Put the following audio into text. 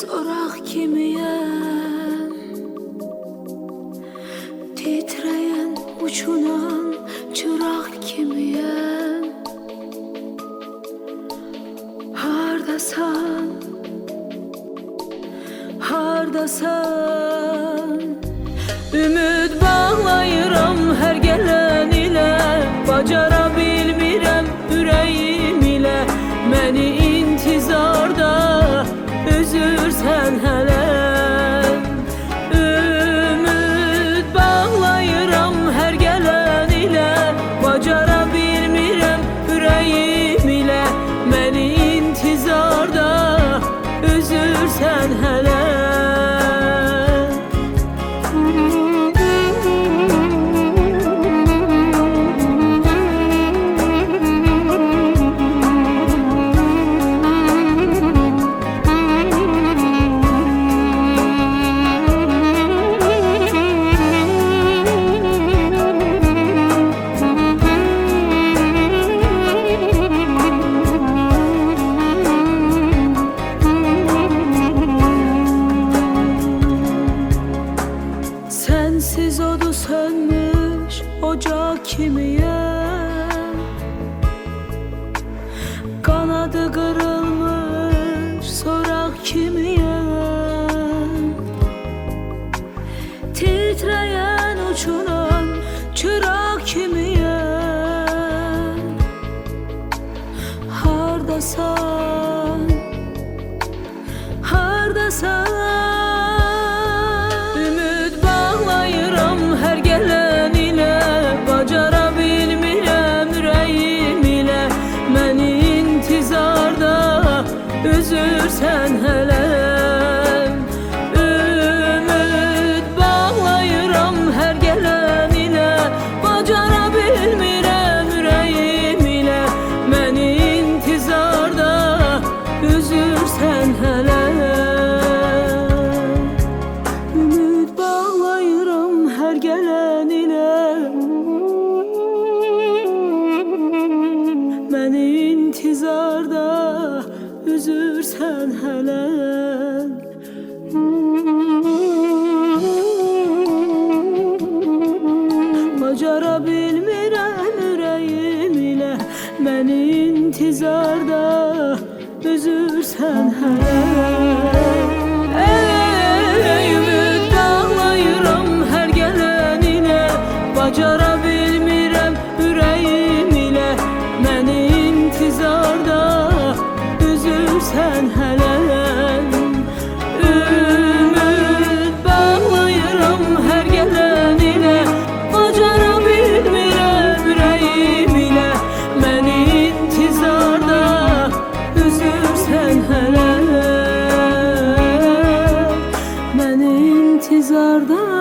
Soraq kimiyəm, titrəyən uçunan çıraq kimiyəm. Hardasan, hardasan? Ümid bağlayıram hər gələn ilə, bacara bilmirəm ürəyim ilə. Məni intizarda üzürsən hələ. Ümid bağlayıram hər gələn ilə, bacara bilmirəm ürəyim ilə. Məni intizarda üzürsən hələ. Sensiz odu sönmüş ocak kimiyəm, kanadı kırılmış soraq kimiyəm. Titrəyən uçunan çıraq kimiyəm. Hardasan, hardasan? Hər gələn ilə, bacara bilmirəm ürəyim ilə. Məni intizarda üzürsən hələ. Ümid bağlayıram hər gələn ilə, bacara bilmirəm ürəyim ilə. Məni intizarda üzürsən hələ. Hər gələn ilə, məni intizarda üzürsən hələ. Bacara bilmirəm ürəyim ilə, məni intizarda üzürsən hələ. Bacara bilmirəm ürəyim ilə, məni intizarda üzürsən hələ. Ümid bağlayıram hər gələn ilə, bacara bilmirəm ürəyim ilə. Məni intizarda üzürsən hələ. Məni intizarda